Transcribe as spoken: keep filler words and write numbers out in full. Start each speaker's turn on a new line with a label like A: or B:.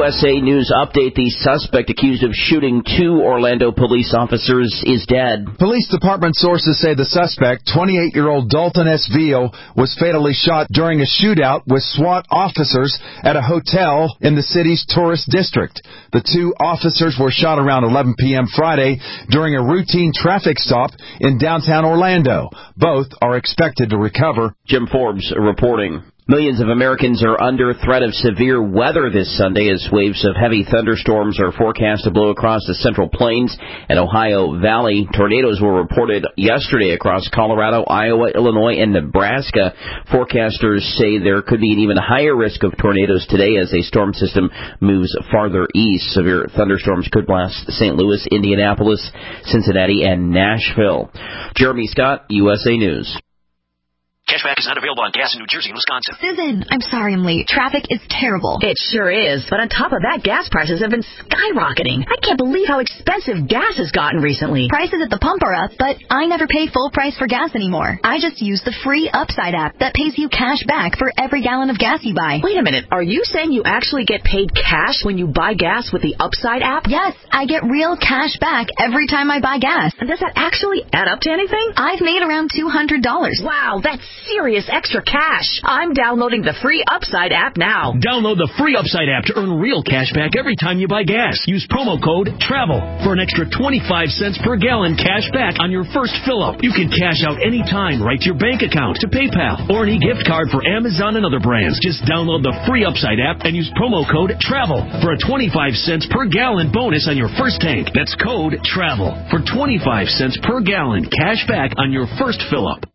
A: U S A News update. The suspect accused of shooting two Orlando police officers is dead.
B: Police department sources say the suspect, twenty-eight-year-old Dalton Esvio, was fatally shot during a shootout with SWAT officers at a hotel in the city's tourist district. The two officers were shot around eleven p.m. Friday during a routine traffic stop in downtown Orlando. Both are expected to recover.
A: Jim Forbes reporting. Millions of Americans are under threat of severe weather this Sunday as waves of heavy thunderstorms are forecast to blow across the Central Plains and Ohio Valley. Tornadoes were reported yesterday across Colorado, Iowa, Illinois, and Nebraska. Forecasters say there could be an even higher risk of tornadoes today as a storm system moves farther east. Severe thunderstorms could blast Saint Louis, Indianapolis, Cincinnati, and Nashville. Jeremy Scott, U S A News.
C: Cashback is not available on gas in New Jersey and Wisconsin.
D: Susan, I'm sorry I'm late. Traffic is terrible.
E: It sure is. But on top of that, gas prices have been skyrocketing. I can't believe how expensive gas has gotten recently.
D: Prices at the pump are up, but I never pay full price for gas anymore. I just use the free Upside app that pays you cash back for every gallon of gas you buy.
E: Wait a minute. Are you saying you actually get paid cash when you buy gas with the Upside app?
D: Yes, I get real cash back every time I buy gas.
E: And does that actually add up to anything?
D: I've made around two hundred dollars.
E: Wow, that's serious extra cash. I'm downloading the free Upside app now.
C: Download the free Upside app to earn real cash back every time you buy gas. Use promo code TRAVEL for an extra twenty-five cents per gallon cash back on your first fill-up. You can cash out anytime right to your bank account, to PayPal, or any gift card for Amazon and other brands. Just download the free Upside app and use promo code TRAVEL for a twenty-five cents per gallon bonus on your first tank. That's code TRAVEL for twenty-five cents per gallon cash back on your first fill-up.